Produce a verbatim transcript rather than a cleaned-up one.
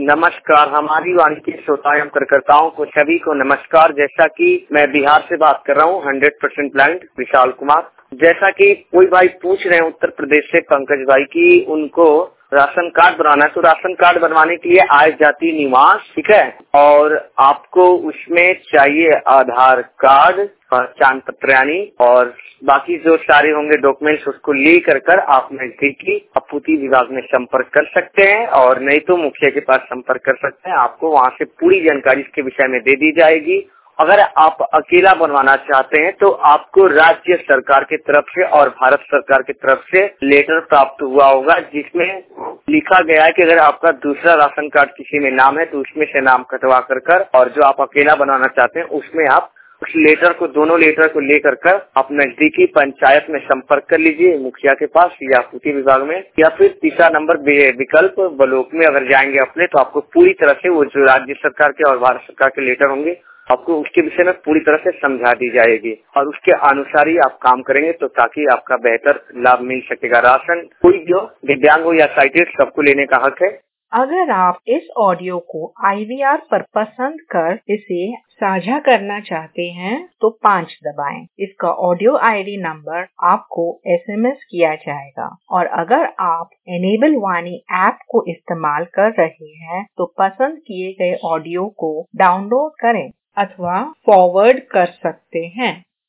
नमस्कार, हमारी वाणी के श्रोता एवं कार्यकर्ताओं को सभी को नमस्कार। जैसा कि मैं बिहार से बात कर रहा हूँ, hundred percent blind Vishal Kumar. जैसा कि कोई भाई पूछ रहे हैं उत्तर प्रदेश से पंकज भाई की उनको राशन कार्ड बनाना है, तो राशन कार्ड बनवाने के लिए आय जाति निवास, ठीक है, और आपको उसमें चाहिए आधार कार्ड, पहचान पत्र यानी, और बाकी जो सारे होंगे डॉक्यूमेंट्स उसको ले कर कर आप नजदीकी आपूर्ति विभाग में संपर्क कर सकते हैं, और नहीं तो मुखिया के पास संपर्क कर सकते हैं। आपको वहाँ से पूरी जानकारी इसके विषय में दे दी जाएगी। अगर आप अकेला बनवाना चाहते हैं तो आपको राज्य सरकार की तरफ से और भारत सरकार की तरफ से लेटर प्राप्त हुआ होगा, जिसमें लिखा गया है कि अगर आपका दूसरा राशन कार्ड किसी में नाम है तो उसमें से नाम कटवा कर कर, और जो आप अकेला बनाना चाहते हैं उसमें आप उस लेटर को, दोनों लेटर को लेकर कर आप नजदीकी पंचायत में संपर्क कर लीजिए, मुखिया के पास या आपूर्ति विभाग में, या फिर तीसरा नंबर विकल्प ब्लॉक में अगर जाएंगे अपने, तो आपको पूरी तरह से वो जो राज्य सरकार के और भारत सरकार के लेटर होंगे आपको उसके विषय में पूरी तरह से समझा दी जाएगी, और उसके अनुसार ही आप काम करेंगे तो ताकि आपका बेहतर लाभ मिल सकेगा। राशन कोई भी हो, दिव्यांग हो या साइटेड, सबको लेने का हक है। अगर आप इस ऑडियो को आई वी आर पर पसंद कर इसे साझा करना चाहते हैं तो पाँच दबाएं। इसका ऑडियो आई डी नंबर आपको एस एम एस किया जाएगा। और अगर आप एनेबल वाणी ऐप को इस्तेमाल कर रहे हैं तो पसंद किए गए ऑडियो को डाउनलोड करें अथवा फॉरवर्ड कर सकते हैं।